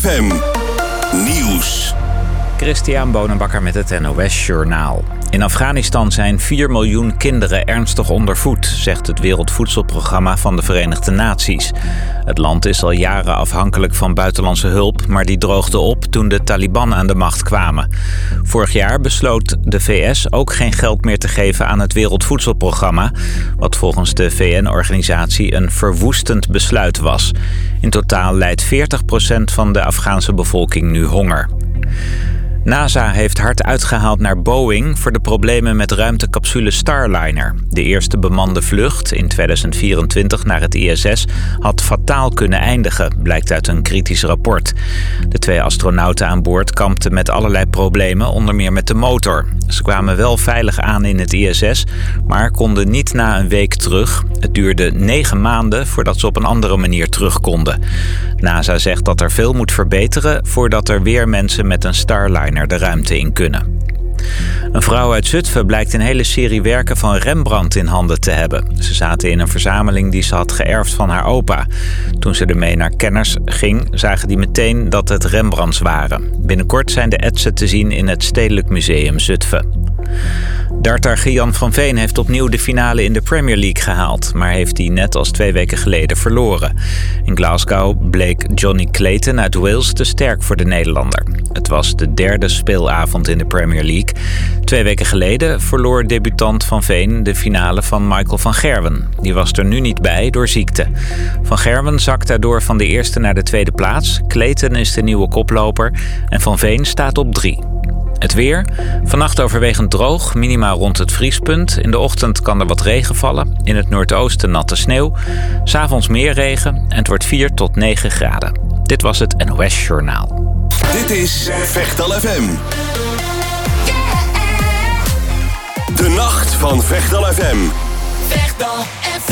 FM Nieuws. Christian Bonenbakker met het NOS Journaal. In Afghanistan zijn 4 miljoen kinderen ernstig ondervoed, zegt het Wereldvoedselprogramma van de Verenigde Naties. Het land is al jaren afhankelijk van buitenlandse hulp, maar die droogde op toen de Taliban aan de macht kwamen. Vorig jaar besloot de VS ook geen geld meer te geven aan het Wereldvoedselprogramma, wat volgens de VN-organisatie een verwoestend besluit was. In totaal lijdt 40% van de Afghaanse bevolking nu honger. NASA heeft hard uitgehaald naar Boeing voor de problemen met ruimtecapsule Starliner. De eerste bemande vlucht in 2024 naar het ISS had fataal kunnen eindigen, blijkt uit een kritisch rapport. De 2 astronauten aan boord kampten met allerlei problemen, onder meer met de motor. Ze kwamen wel veilig aan in het ISS, maar konden niet na een week terug. Het duurde 9 maanden voordat ze op een andere manier terug konden. NASA zegt dat er veel moet verbeteren voordat er weer mensen met een Starliner de ruimte in kunnen. Een vrouw uit Zutphen blijkt een hele serie werken van Rembrandt in handen te hebben. Ze zaten in een verzameling die ze had geërfd van haar opa. Toen ze ermee naar kenners ging, zagen die meteen dat het Rembrandts waren. Binnenkort zijn de etsen te zien in het Stedelijk Museum Zutphen. Darter Gian van Veen heeft opnieuw de finale in de Premier League gehaald, maar heeft die net als 2 weken geleden verloren. In Glasgow bleek Johnny Clayton uit Wales te sterk voor de Nederlander. Het was de 3e speelavond in de Premier League. 2 weken geleden verloor debutant Van Veen de finale van Michael van Gerwen. Die was er nu niet bij door ziekte. Van Gerwen zakt daardoor van de 1e naar de 2e plaats. Clayton is de nieuwe koploper en Van Veen staat op 3. Het weer. Vannacht overwegend droog, minima rond het vriespunt. In de ochtend kan er wat regen vallen. In het noordoosten natte sneeuw. 's Avonds meer regen en het wordt 4 tot 9 graden. Dit was het NOS Journaal. Dit is Vechtal FM. De nacht van Vechtal FM. Vechtal FM.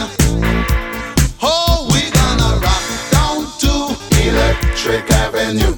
Electric Avenue.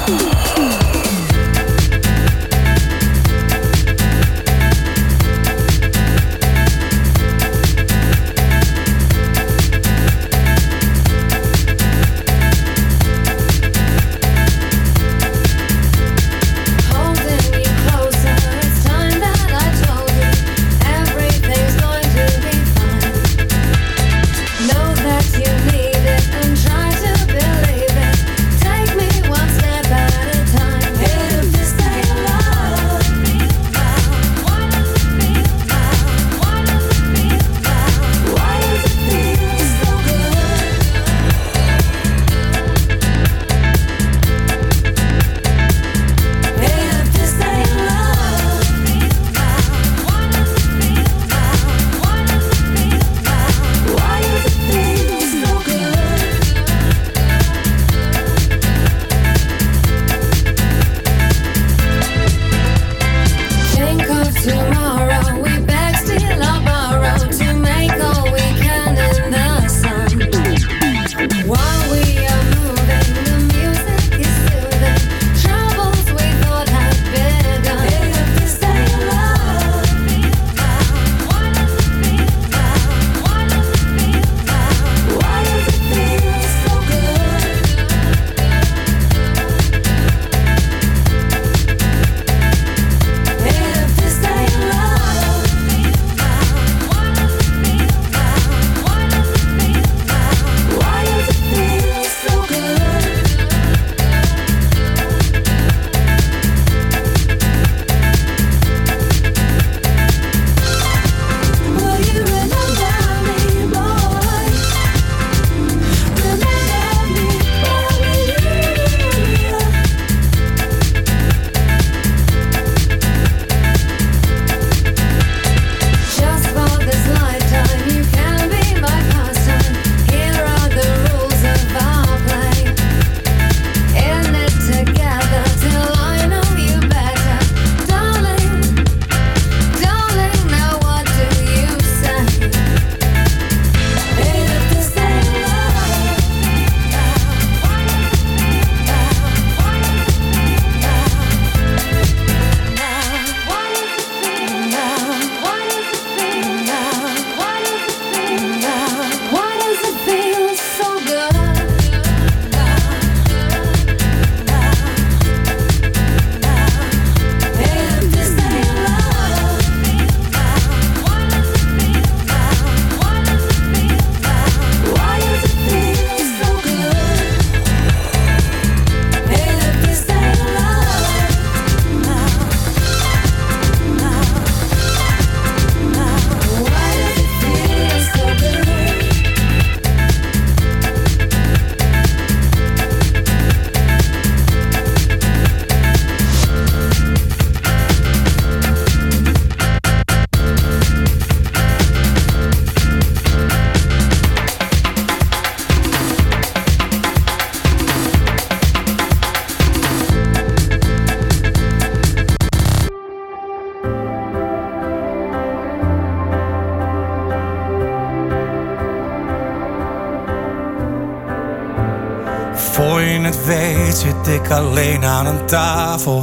Voor je het weet zit ik alleen aan een tafel.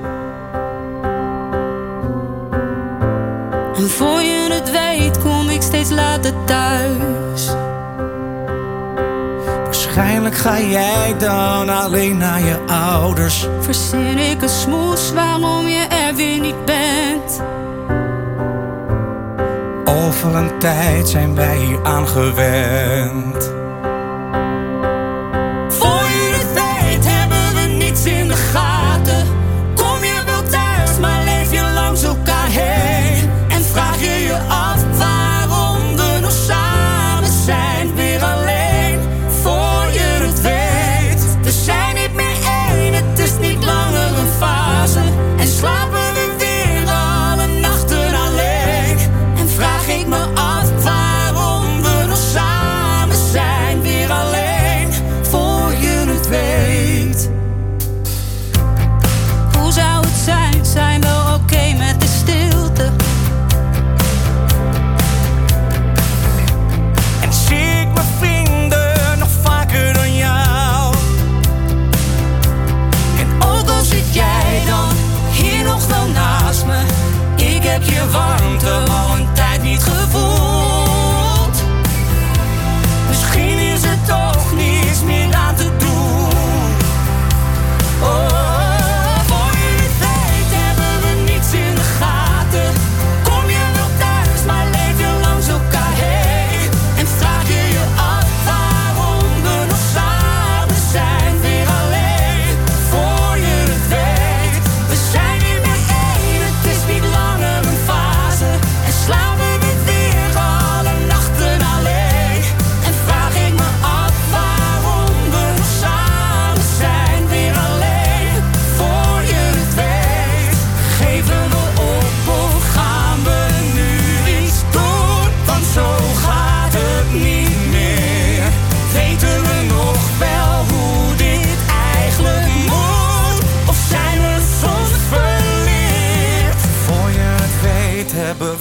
En voor je het weet kom ik steeds later thuis. Waarschijnlijk ga jij dan alleen naar je ouders. Verzin ik een smoes waarom je er weer niet bent. Over een tijd zijn wij hier aan gewend. Voor je het weet hebben we niets in de gaten. Kom je wel thuis, maar leef je langs elkaar heen. En vraag je je af waarom we nog samen zijn, weer alleen. Voor je het weet, we zijn niet meer één, het is niet langer een fase. En slapen we weer alle nachten alleen. En vraag ik me af waarom we nog samen zijn.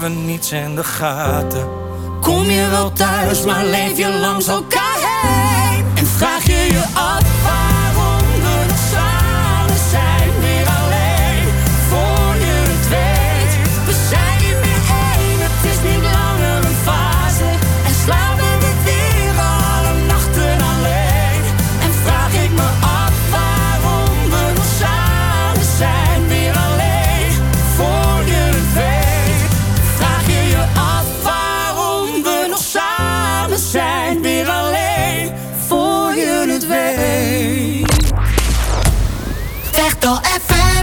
niets in de gaten. Kom je wel thuis, maar leef je langs elkaar heen. En vraag je je af waarom we nog samen zijn. Weer alleen, voor je het weet. We zijn niet meer één, het is niet langer een fase. En slapen we weer alle nachten alleen. En vraag ik me af waarom we nog samen zijn. Weer alleen, voor je het weet. Vraag je je af waarom we nog samen zijn. Weer alleen, voor je het weet. Vechtel FM.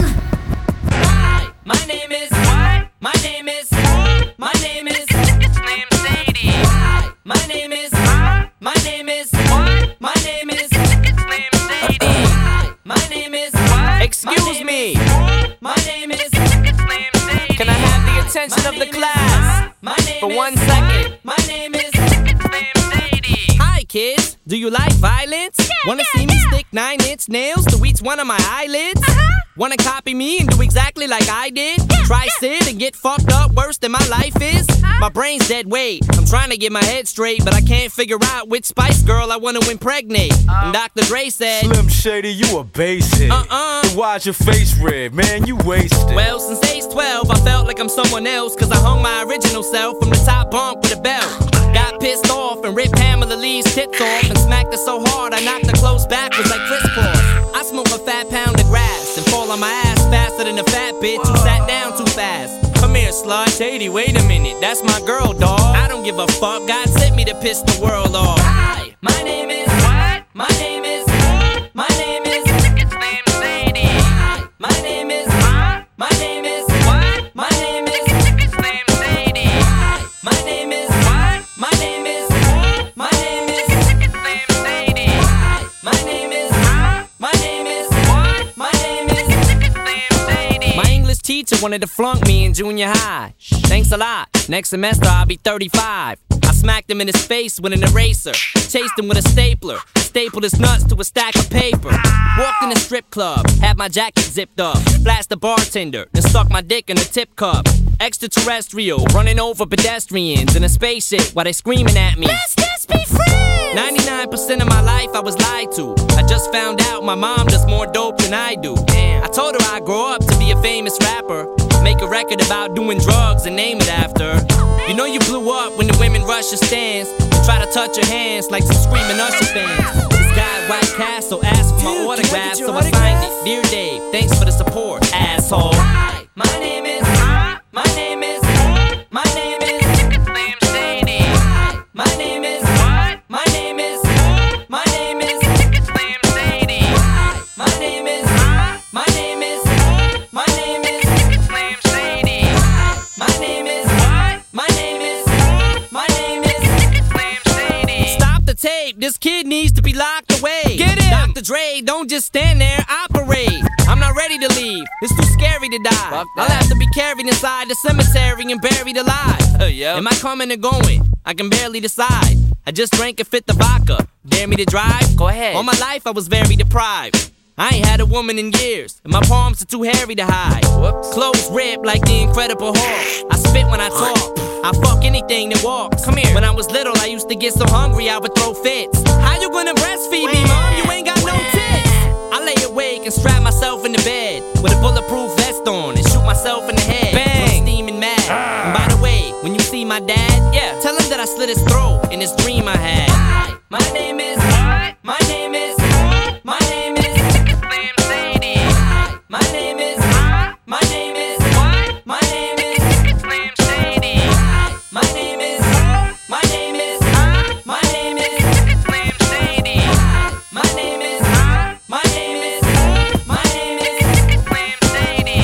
Hi, my name is. What? My name is. My name is. It's named Sadie. Hi, my name is. My name is. What? My name is. It's named Sadie. Hi, my name is. What? Excuse me. My name is. It's named Sadie. Can I have the attention of the class for 1 second? My name is. It's named Sadie. Hi, kids. Do you like violence? Wanna see me stick 9-inch nails to each one of my eyelids? Wanna copy me and do exactly like I did? Try sit and get fucked up worse than my life is? My brain's dead weight. I'm trying to get my head straight, but I can't figure out which Spice Girl I wanna impregnate. And Dr. Dre said, Slim Shady, you a basic. Then why's your face red? Man, you wasted. well, since age 12, I felt like I'm someone else, cause I hung my original self from the top bunk with a belt. Got pissed off and ripped Pamela Lee's tits off and smacked her so hard I knocked her clothes backwards like Chris Cross. I smoke a fat pound of grass and fall on my ass faster than a fat bitch who sat down too fast. Come here, slut. Shady, wait a minute, that's my girl, dawg. I don't give a fuck, God sent me to piss the world off. Hi, my name is. What? My name is. My name is. It's named Sadie. Hi, my name is. My name is. What? My name is. It's named Sadie. Hi, my name is. What? My name is. My name is. It's named Sadie. Hi, my name is. My name is. What? My name is. It's named Sadie. My English teacher wanted to flunk me in junior high. Thanks a lot. Next semester I'll be 35. I smacked him in his face with an eraser. Chased him with a stapler. Stapled his nuts to a stack of paper. Walked in a strip club. Had my jacket zipped up. Flashed the bartender. Then stuck my dick in a tip cup. Extraterrestrial. Running over pedestrians in a spaceship while they screaming at me. Let's just be friends. 99% of my life I was lied to. I just found out my mom does more dope than I do. I told her I'd grow up to be a famous rapper. Make a record about doing drugs and name it after. You know you blew up when the women rush your stands and try to touch your hands like some screaming Usher fans. This guy at White Castle asked for my autograph, so I signed it. Dear Dave, thanks for the support, asshole. Hi, my name is. My name is. My name is. It's named Sadie. Hi, my name is. What? My name is. My name is. It's named Sadie. Hi, my name is. My name is. My name is. It's named Sadie. Hi, my name is. What? My name is. My name is. It's named Sadie. Stop the tape, this kid needs to be locked away. Get him! Dr. Dre, don't just stand there, operate. I'm not ready to leave, it's too scary to die. I'll have to be carried inside the cemetery and buried alive. Am I coming or going? I can barely decide. I just drank and fit the vodka. Dare me to drive? Go ahead. All my life I was very deprived. I ain't had a woman in years, and my palms are too hairy to hide. Clothes ripped like the Incredible Hulk. I spit when I talk. I fuck anything that walks. Come here. When I was little, I used to get so hungry I would throw fits. How you gonna breastfeed me, mom? You ain't got no tits. I lay awake and strap myself in the bed with a bulletproof vest on and shoot myself in the head. Bang! I'm steaming mad. And by the way, when you see my dad, tell him that I slit his throat in this dream I had. Hi, my name is. What? My name is. My name is. It's named Sadie. Hi, my name is. My name is. What? My name is. It's named Sadie. Hi, my name is. My name is. My name is. It's named Sadie. Hi, my name is. My name is. My name is. It's named Sadie.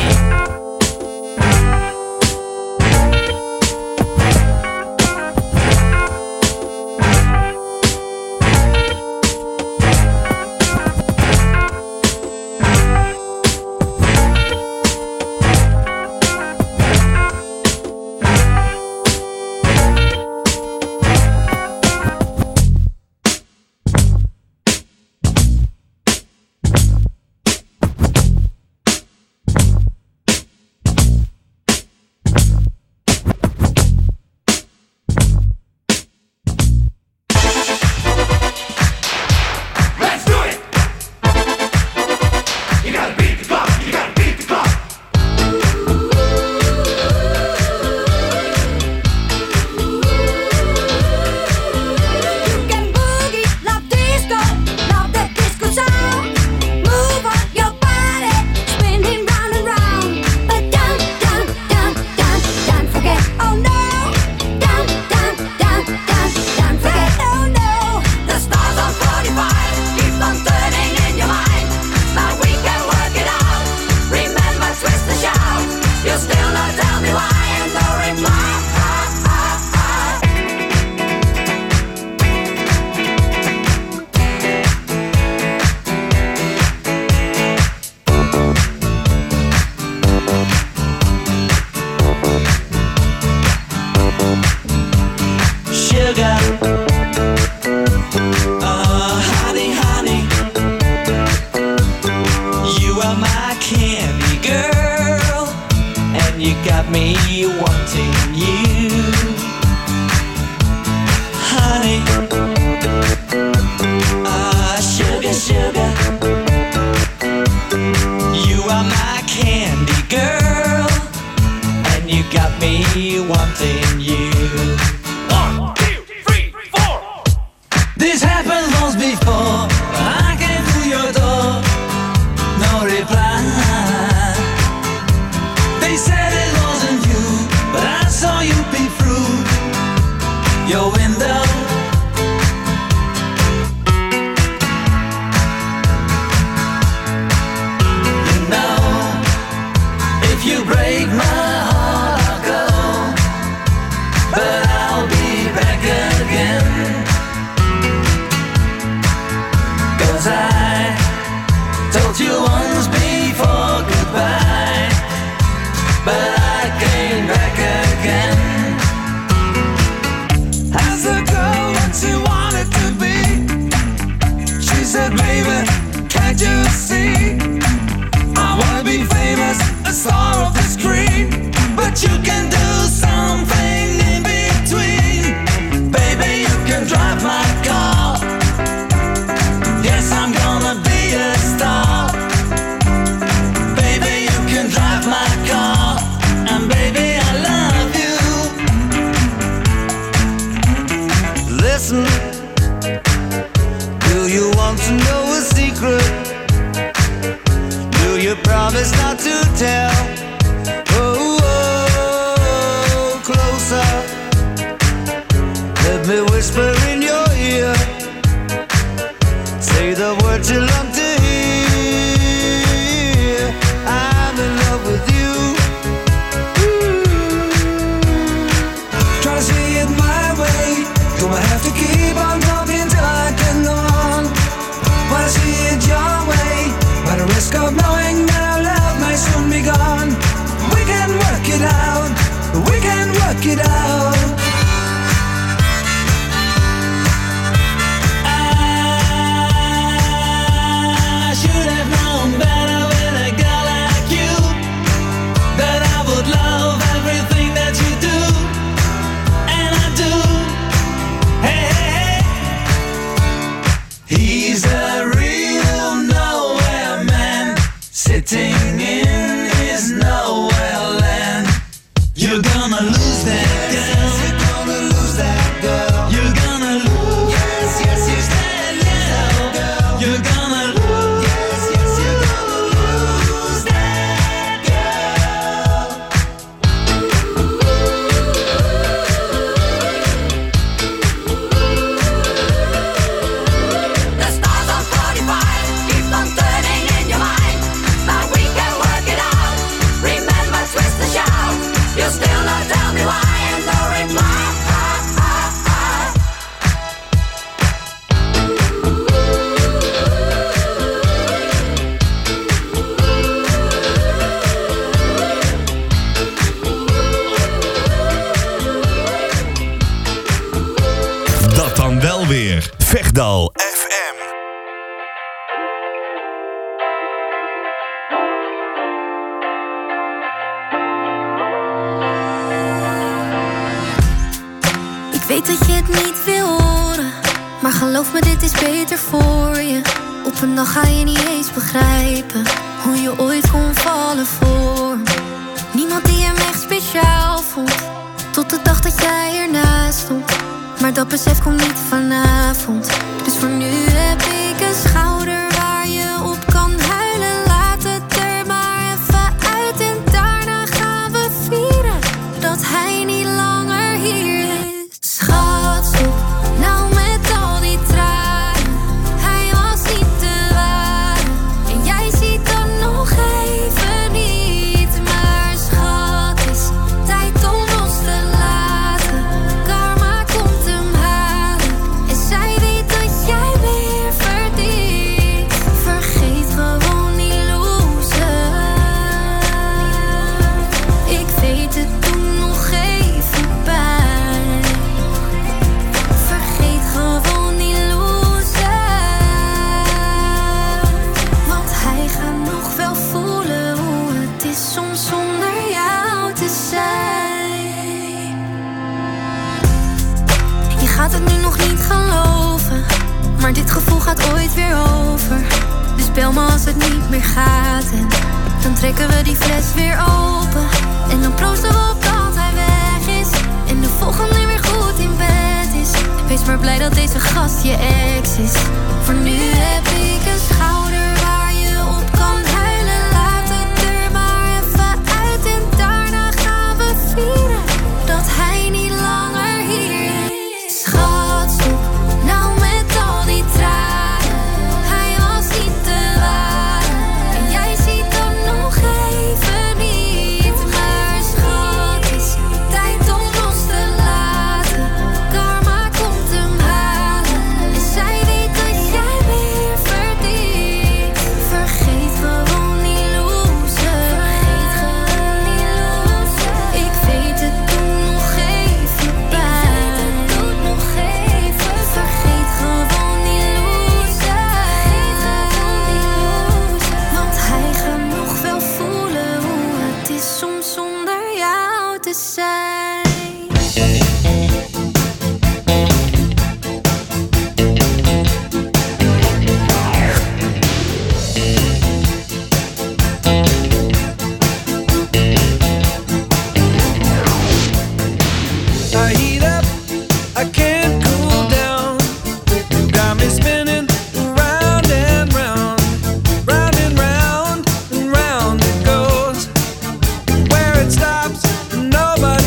my candy girl, and you got me wanting you, honey. Sugar, sugar, you are my candy girl, and you got me wanting you. 1, 2, 3, 4. This happened once before. I came to your door, no reply. They said it wasn't you, but I saw you peep through your window. You know, if you break my heart, I'll go, but I'll be back again. 'Cause I told you once before goodbye, but I came back again. As the girl that she wanted to be, she said, baby, can't you see? I wanna be famous, a star of the screen, but you can do something in between. Baby, you can drive my car. Yes, I'm gonna be a star. Baby, you can drive my car, and baby, I love you. Listen, do you want to know a secret? Do you promise not to tell? Oh, oh, closer. Let me whisper in your ear. Say the words you love to hear. I'm in love with you. Try to see it my way. Gonna have to keep on talking till I can go on. Wanna see it your way, by the risk of knowing that our love may soon be gone. We can work it out. We can work it out. I should have known better with a girl like you, that I would love everything that you do, and I do. Hey, hey, hey. He's a real nowhere man, sitting in his nowhere land. You're gonna lose that girl. You're gonna lose that girl. You're gonna lose. Yes, yes, yes, that girl. You're gonna lose. Yes, yes, you're gonna lose that girl. The stars on 45 keep on turning in your mind, but we can work it out. Remember, twist and shout. You still not tell me why, and no reply. Dat dan wel weer. Vechtdal FM. Ik weet dat je het niet wil horen, maar geloof me, dit is beter voor je. Op een dag ga je niet eens begrijpen hoe je ooit kon vallen voor me. Niemand die hem echt speciaal vond, tot de dag dat jij ernaast stond. Maar dat besef komt niet vanavond. Dus voor nu heb ik een schouder waar je op kan huilen. Laat het er maar even uit en daarna gaan we vieren dat hij niet langer hier is. Schat, stop nou met al die tranen. Hij was niet te waar en jij ziet dan nog even niet. Maar schat, is tijd om los te laten. Karma komt hem halen en zij weet dat jij weer verdient. Maar dit gevoel gaat ooit weer over. Dus bel me als het niet meer gaat. En dan trekken we die fles weer open. En dan proosten we op dat hij weg is. En de volgende weer goed in bed is. Wees maar blij dat deze gast je ex is. Voor nu heb ik een schouder waar je op kan huilen. Laat het er maar even uit. En daarna gaan we vieren dat hij niet langer hier is. Schat, stop nou met al die tranen. Hij was niet te ware. En jij ziet hem nog even niet. Maar schat, het is tijd om ons te laten. Karma komt hem halen. En zij weet dat jij meer verdient. Vergeet gewoon die loser. Vergeet gewoon die loser. Ik weet het doet nog even pijn. Het doet nog even. Vergeet gewoon die loser. Vergeet gewoon die loser. Want hij gaat nog wel voelen hoe het is soms zonder jou te zijn. I heat up, I can't cool down. You got me spinning round and round, round and round and round it goes. Where it stops, nobody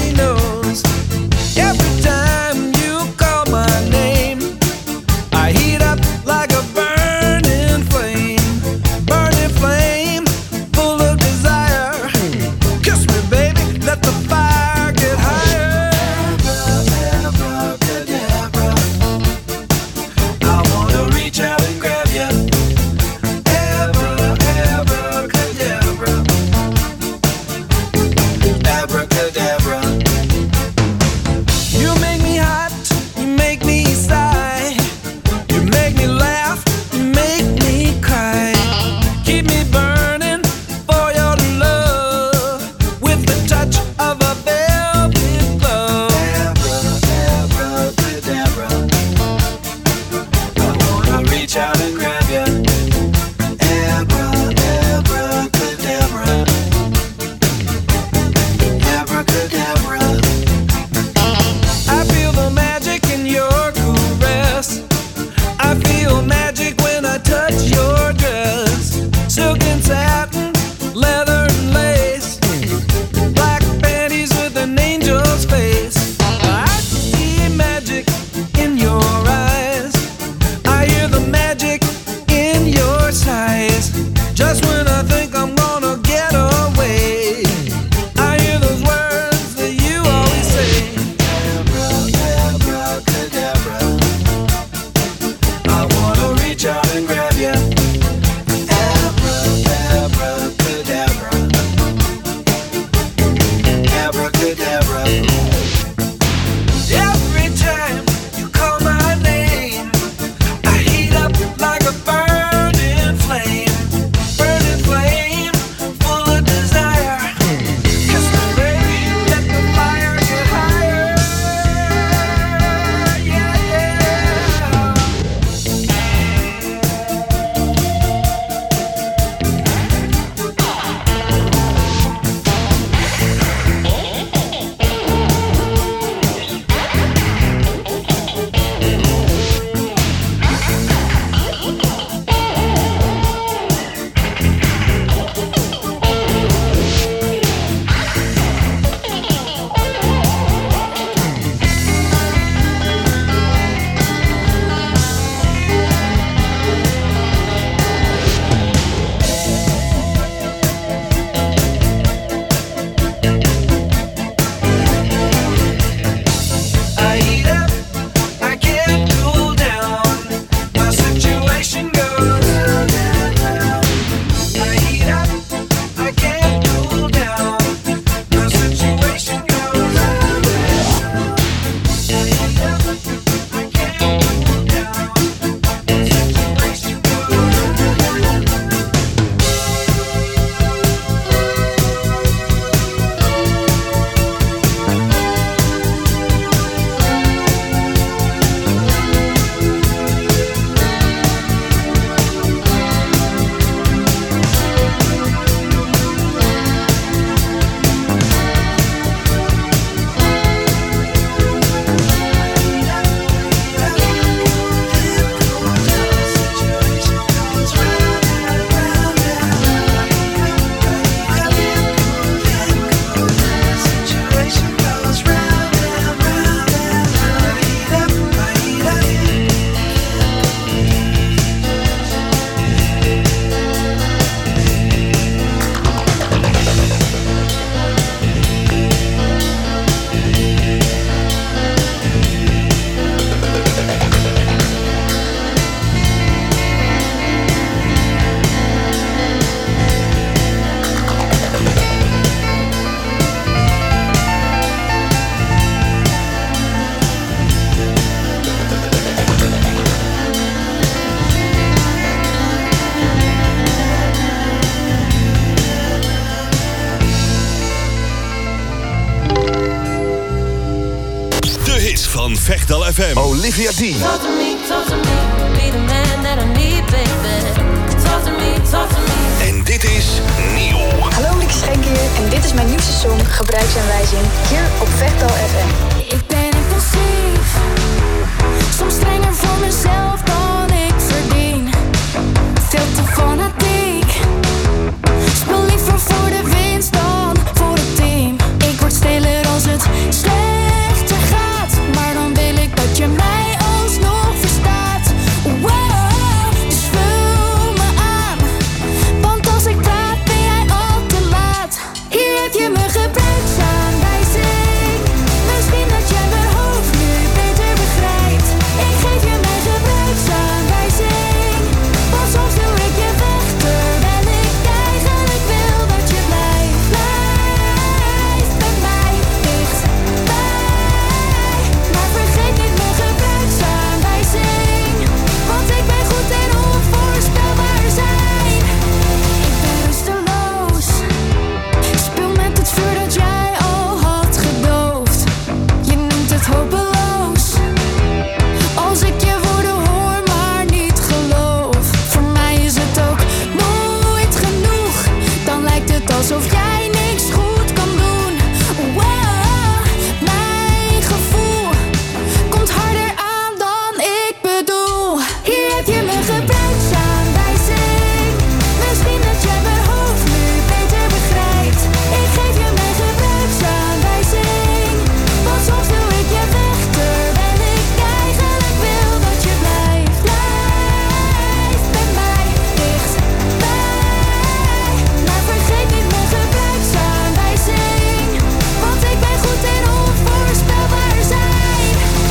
Vechtal FM. Olivia Dean. Talk to me, be the man that I need, baby. Talk to me. En dit is nieuw. Hallo, Lieke Schenk hier en dit is mijn nieuwste song Gebruiksaanwijzing hier op Vechtal FM. Ik ben impulsief, soms strenger voor mezelf dan ik verdien. Veel te fanatiek, speel liever voor de winst dan voor het team. Ik word stiller als het slechter gaat, maar dan wil ik dat je mij alsnog verstaat. Wow, dus vul me aan, want als ik praat ben jij al te laat. Hier heb je mijn gebruiksaanwijzing, misschien dat jij mijn hoofd nu beter begrijpt. Ik geef je mijn gebruiksaanwijzing, want soms doe ik je weg terwijl ik eigenlijk wil dat je blijft. Blijf bij mij dichtbij, maar vergeet niet mijn gebruiksaanwijzing, want ik ben goed en onvoorspelbaar zijn. Ik ben rusteloos, speel met het vuur dat jij al had gedoofd. Je noemt het hopeloos, als ik je woorden hoor maar niet geloof. Voor mij is het ook nooit genoeg, dan lijkt het alsof jij niks goed kan doen. Wow, mijn gevoel komt harder aan dan ik bedoel. Hier heb je mijn gebruiksaanwijzing, misschien dat jij mijn hoofd nu beter begrijpt. Ik geef je mijn gebruiksaanwijzing, want soms doe ik je weg terwijl ik eigenlijk wil dat je blijft. Blijf bij mij dichtbij, maar vergeet niet mijn gebruiksaanwijzing, want ik ben goed en onvoorspelbaar zijn.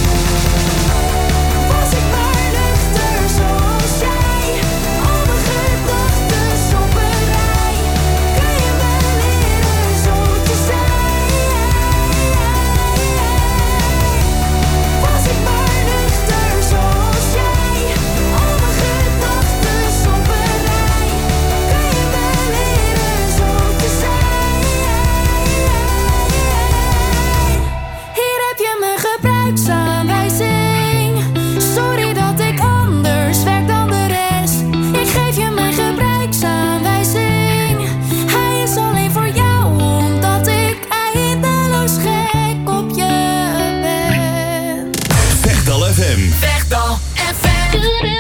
Was ik maar nuchter zoals jij, al mijn gedachten op een rij, kun je me leren zo te zijn. Was ik maar nuchter zoals jij, al mijn gedachten op een rij, kun je me leren zo te zijn. Hier heb je mijn gebruiksaanwijzing, sorry dat ik anders werk dan de rest. Ik geef je mijn gebruiksaanwijzing, hij is alleen voor jou omdat ik eindeloos gek op je ben. Vechtal FM. Vechtal FM.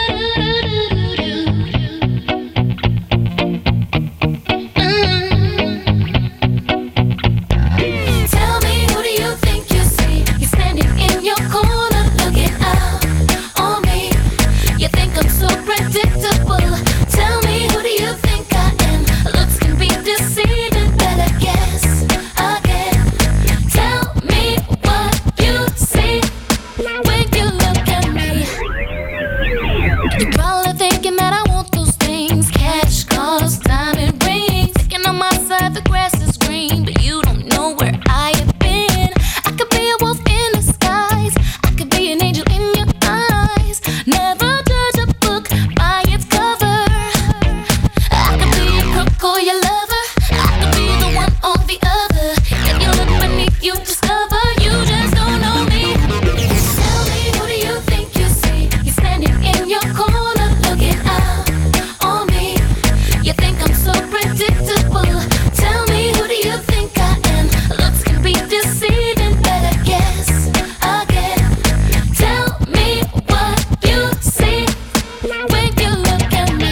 Tell me, who do you think you see? You're standing in your corner, looking out on me. You think I'm so predictable. Tell me, who do you think I am? Looks can be deceiving, better guess again. Tell me what you see when you look at me. You're probably thinking that I want those things, cash, cars, diamond rings. Thinking on my side the grass is green, but you don't know where I have been. I could be a wolf in disguise, I could be an angel in your eyes. Never judge a book by its cover. I could be a crook or your lover, I could be the one or the other. If you look beneath, you discover you just don't know me. Tell me, who do you think you see? You're standing in your corner, looking out on me. You think I'm so predictable. Tell me, who do you think I am? Looks can be deceiving, better guess again. Tell me what you see when you look at me.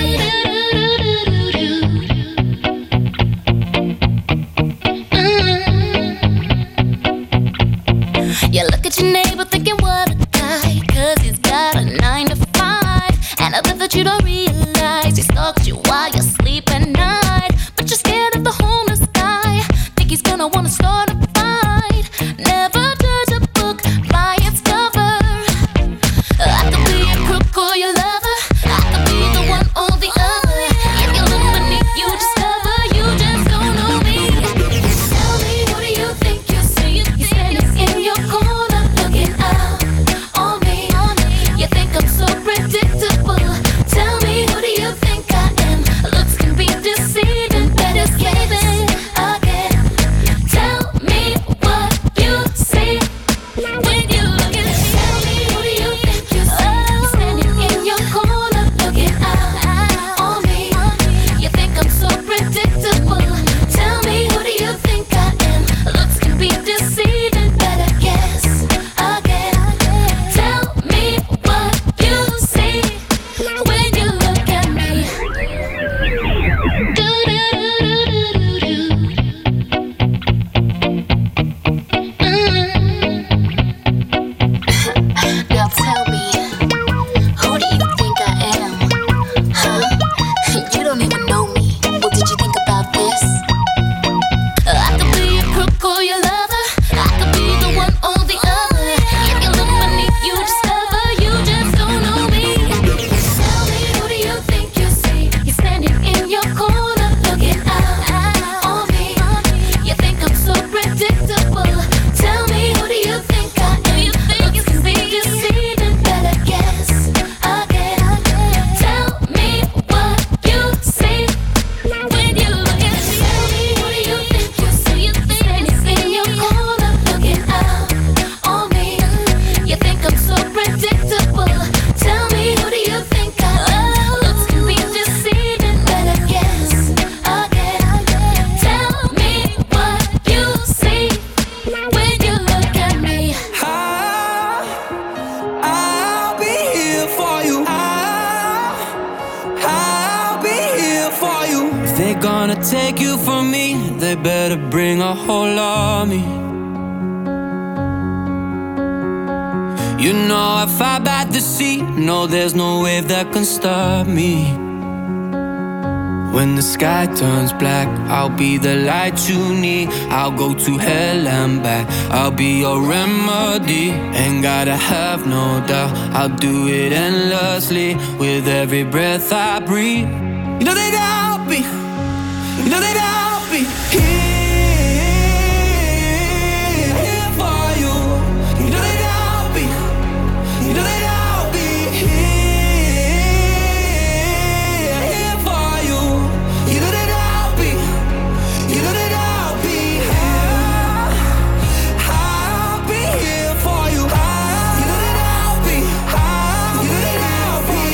You look at your neighbor thinking what a guy, 'cause he's got a 9 to 5. And I bet that you don't realize he stalks you while you sleep at night. But you're scared of the homeless guy, think he's gonna wanna start a fight. Never judge a book by its cover. I could be a crook or your lover, I could be the one or the other. If you look beneath, you discover you just don't know me. Tell me, who do you think you see? You're standing in your corner, looking out on me. You think I'm so predictable. Tell me, who do you think I am? Looks can be deceiving, better get it again. Tell me they better bring a whole army. You know if I bat the sea, no, there's no wave that can stop me. When the sky turns black, I'll be the light you need. I'll go to hell and back, I'll be your remedy. Ain't gotta have no doubt, I'll do it endlessly. With every breath I breathe, you know that I'll be, you know that I'll be here for you. You know that I'll be, you know that I'll be here for you. You know that I'll be, you know that I'll be here. I'll be here for you. You know that I'll be, you know that I'll be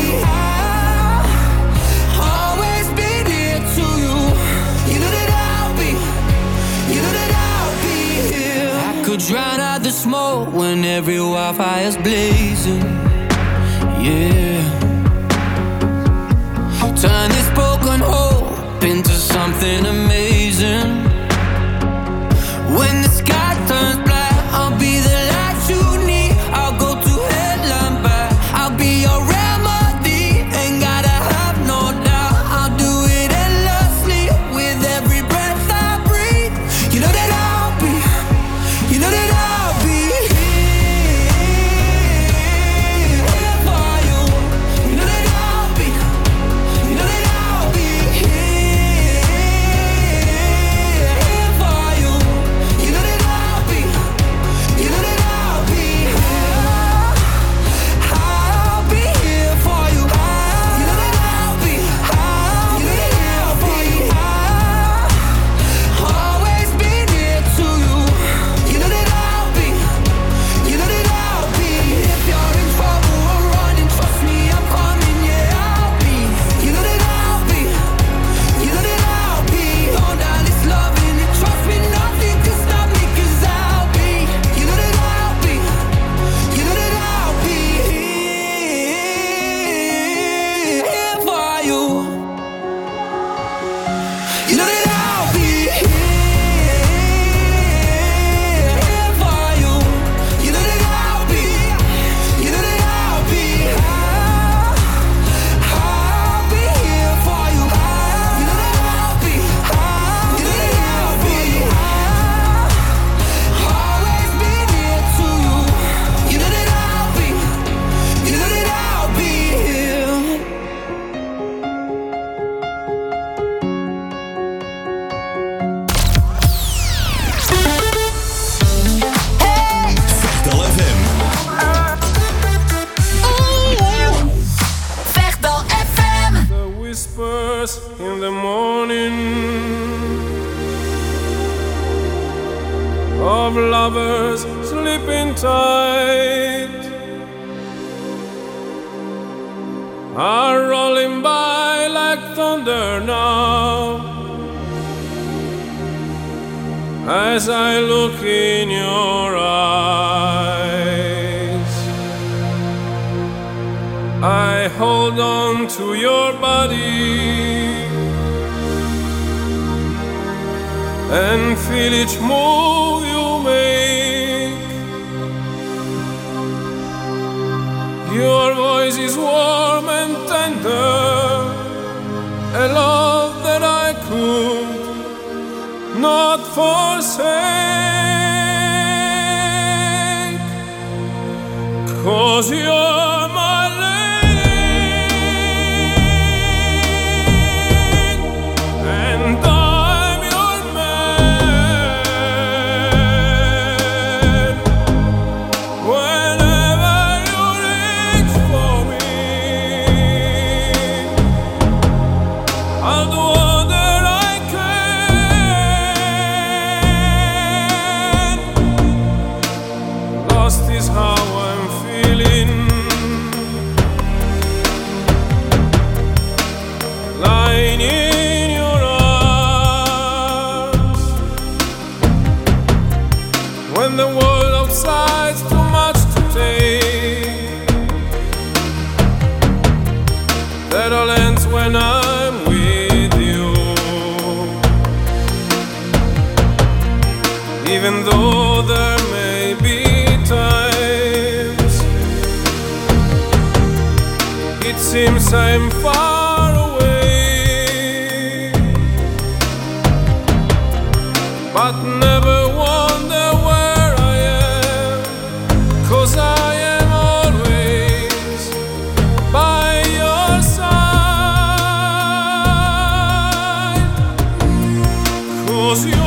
always be near to you. You know that I'll be, you know that I'll be here. I could drown out the smoke when every wildfire's blazing. Yeah. Turn this broken hope into something amazing. When the sky turns black, I'll be the light you need. I'll go to hell and back, I'll be your remedy. Ain't gotta have no doubt, I'll do it endlessly. With every breath I breathe, you know that I'll be, you know that I'll be here for you. You know that I'll be, you know that I'll be here for you. You know that I'll be, you know that I'll be here. I'll be here for you. You know that I'll be, you know that I'll be always be near to you. You know that I'll be, you know that I'll be. If you're in trouble or running, trust me, I'm coming. Yeah, I'll be. You know that I'll be, you know that I'll be. On down this loving and trust me, nothing can stop me 'cause I'll be. You know that I'll be, you know that I'll be here for you. You know that I'll be here for you. You know that I'll be, you know that I'll be I'll be here for you. You know that I'll be, you know that I'll be always be near to you. You know that I'll be, you know that I'll be here. Vechtal FM. Vechtal FM. The whispers in the morning of lovers sleeping tight are rolling by like thunder now. As I look in your eyes, I hold on to your body and feel each move you make. Your voice is warm and tender, a love that I could not forsake, 'cause you're my lady and I'm your man. Whenever you reach for me, I'll do all that I can. Lost is how I'm feeling, lying in your arms. When the world outside's too much to take, that all ends when I'm with you. even though there may be times it seems I'm far away, but never wonder where I am, 'cause I am always by your side, 'cause you're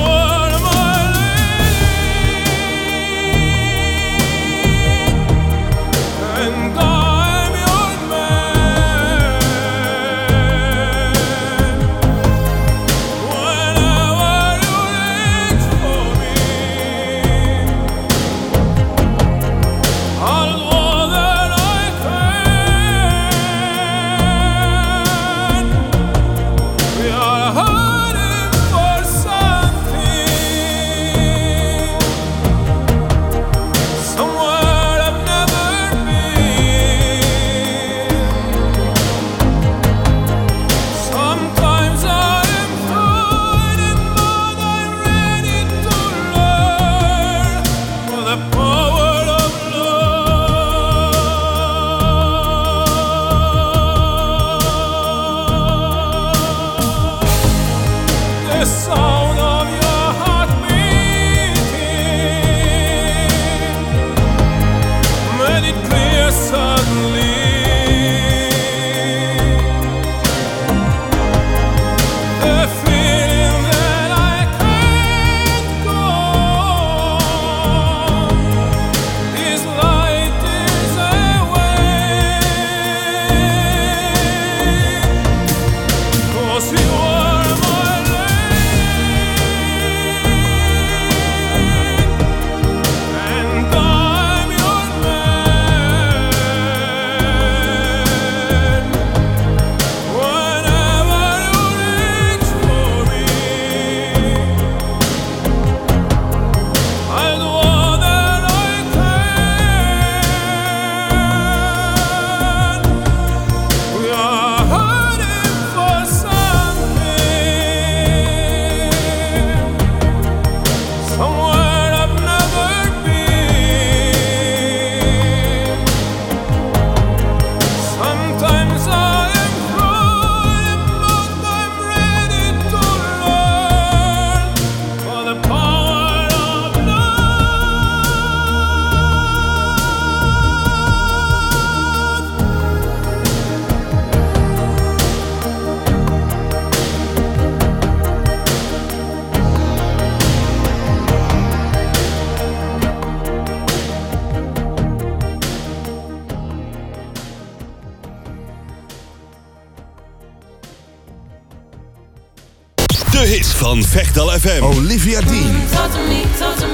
De hits van Vechtal FM. Olivia Dean. Talk to me,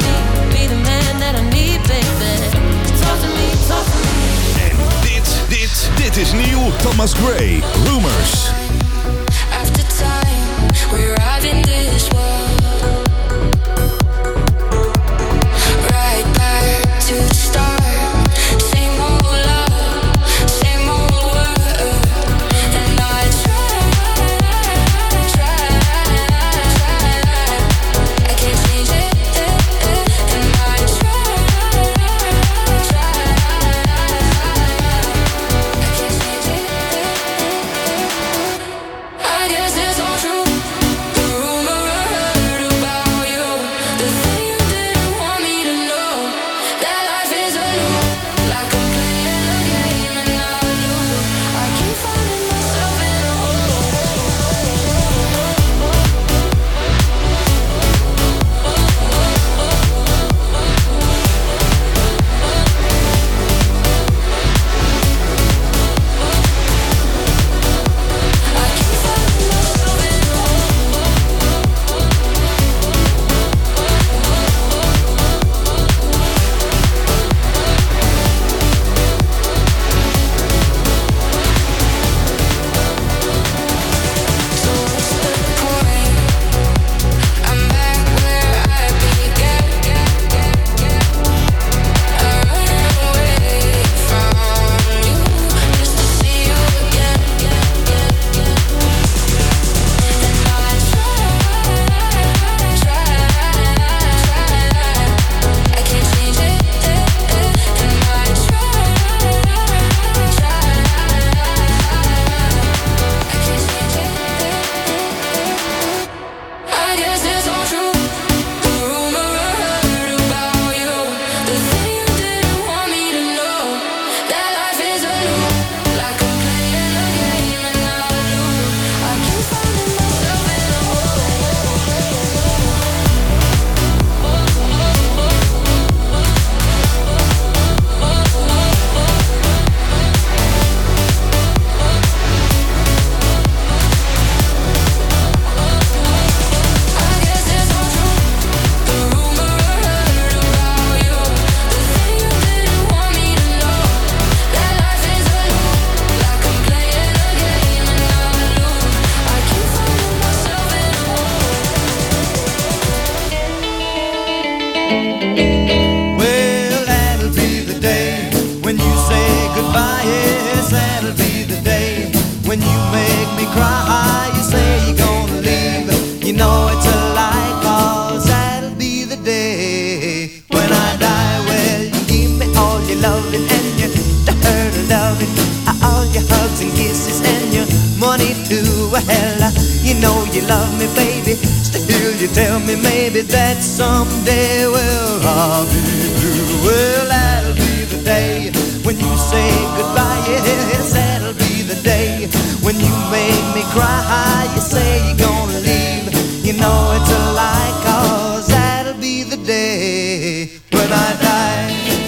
be the man that I need, baby. Talk to me. En dit is nieuw. Thomas Gray, Rumors. After time, we ride in this world. Right back to the start. Same old love, same old word. And I try. I can't change it. And I try. I can't change it. I guess it's all true. The rumor when you make me cry. You say you're gonna leave, you know it's a lie, 'cause that'll be the day when I die. Well, you give me all your loving and your hurt loving, all your hugs and kisses and your money too. Well, you know you love me, baby. Still you tell me maybe that someday, well, I'll be blue. Well, that'll be the day when you say goodbye. Yes, that'll be the day when you make me cry. You say you're gonna leave, you know it's a lie, 'cause that'll be the day when I die.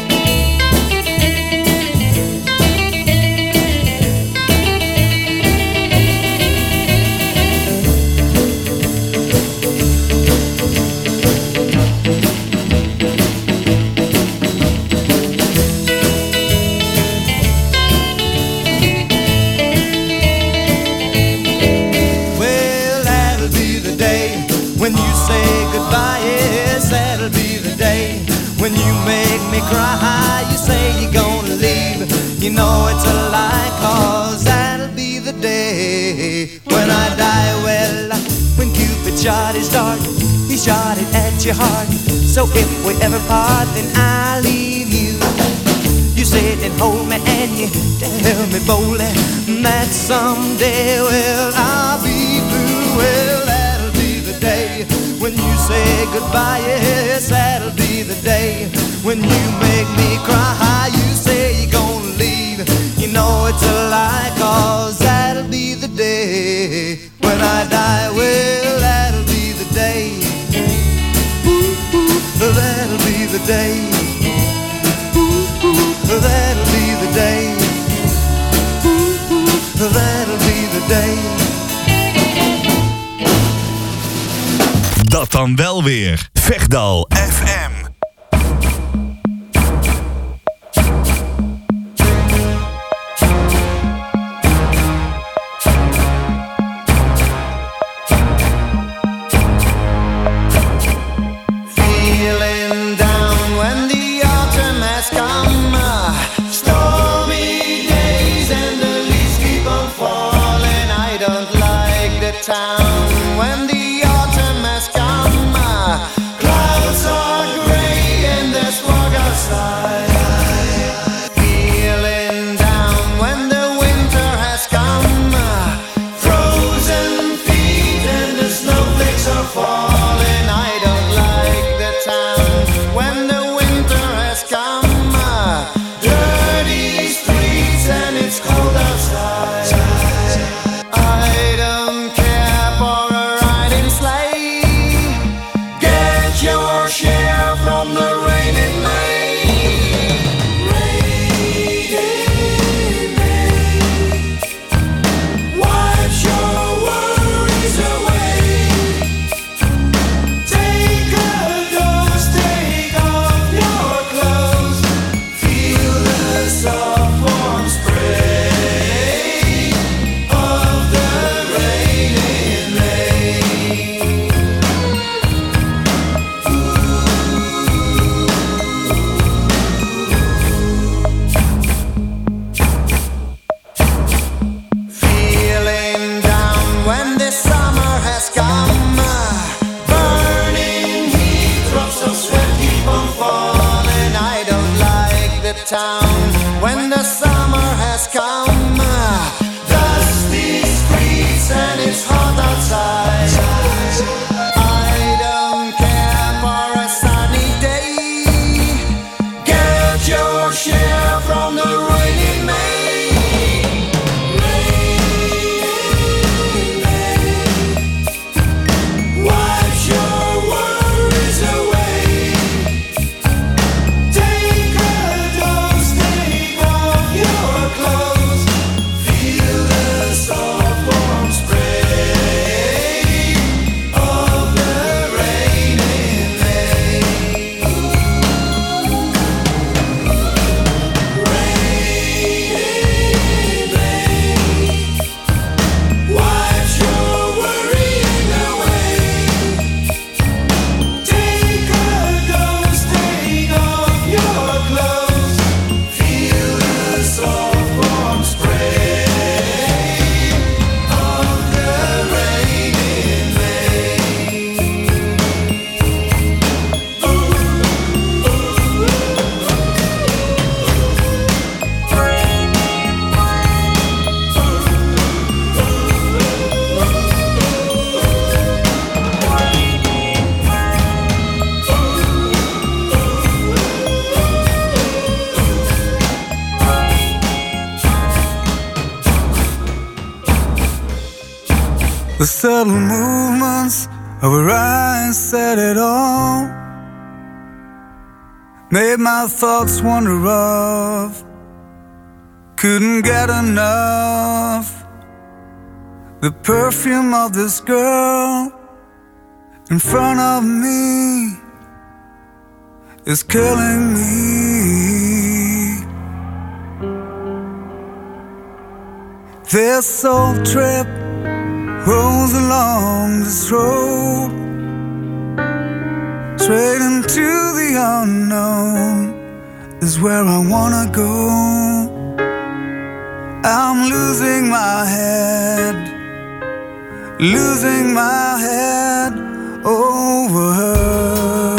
When you say goodbye, yes, that'll be the day when you make me cry. You say you're gonna leave, you know it's a lie, 'cause that'll be the day when I die. Well, when Cupid shot his dart, he shot it at your heart. So if we ever part, then I'll leave you. You sit and hold me and you tell me boldly that someday, well, I'll be blue. Well, that'll be the day when you say goodbye. Yes, that'll be the day when you make me cry. You say you're gonna leave, you know it's a lie, 'cause that'll be the day when I die. Well, that'll be the day. Ooh, ooh, that'll be the day. Ooh, ooh, that'll be the day. Ooh, ooh, that'll be the day. Dat dan wel weer. Vechdal FM. Feeling down when the autumn has come. Stormy days and the leaves keep on falling. I don't like the town when the autumn has come. Clouds are gray and there's fog outside. Feeling down when the winter has come. Frozen feet and the snowflakes are falling. I don't like the town when the winter has come. Dirty streets and it's cold outside. I don't care for a riding sleigh. Get your share from the rain in May. Rainy May. Wipe your worries away. Take a dose, take off your clothes. Feel the soft warm spray of the rain in May. Feeling down when the summer has come. Burning heat, drops of sweat keep on falling. I don't like the town when the summer has come. Dusty streets and it's hot outside. I don't care for a sunny day. Get your share from the rain in May. Wipe your worries away. Take a dose, take The subtle movements of her eyes said it all. Made my thoughts wander off. Couldn't get enough. The perfume of this girl in front of me is killing me. This soul trip rolls along this road, straight into the unknown is where I wanna go. I'm losing my head over her.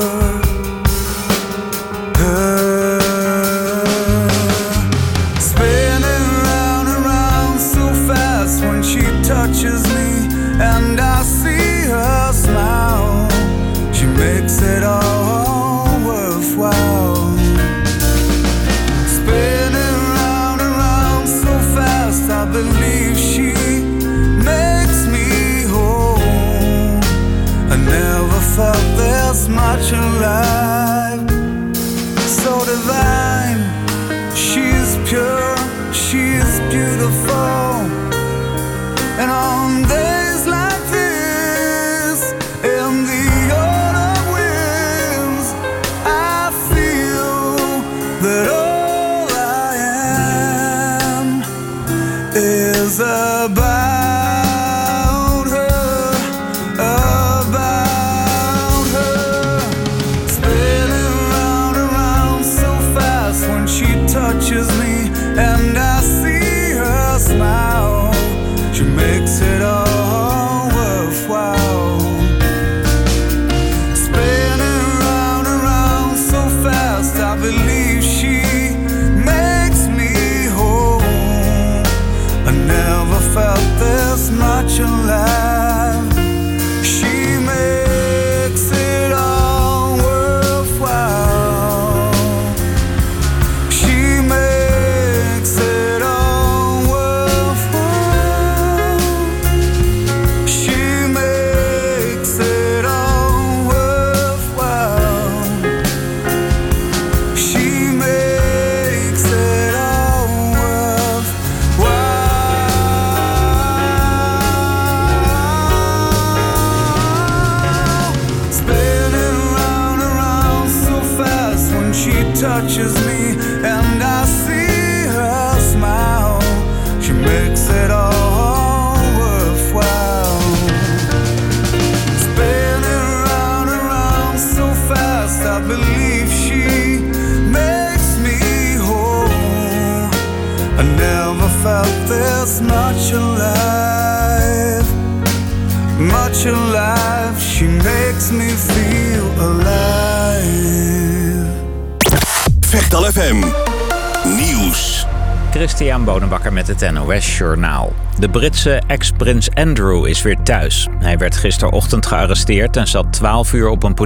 Spinning round and round so fast when she touches me, and I see her smile. She makes it all worthwhile. Spinning round and round so fast, I believe she makes me whole. I never felt this much alive. So divine, she's pure, she's beautiful. And on days like this, in the autumn winds, I feel that all I am is about her. Spinning round and round so fast when she touches me, and I see her smile. She makes it all worthwhile. Spinning round and round so fast, I believe she makes me whole. I never felt this much alive. She makes it all worthwhile. She makes it all worthwhile. She makes it all worthwhile. She makes it all worthwhile. Spinning round and round so fast when she touches me, and I see her smile. She makes it all worthwhile. Spinning round and round so fast, I believe she makes me whole. I never felt this much alive. Much alive, she makes me feel alive. Vechtal FM Nieuws. Christian Bonenbakker met het NOS Journaal. De Britse ex-prins Andrew is weer thuis. Hij werd gisterochtend gearresteerd en zat 12 uur op een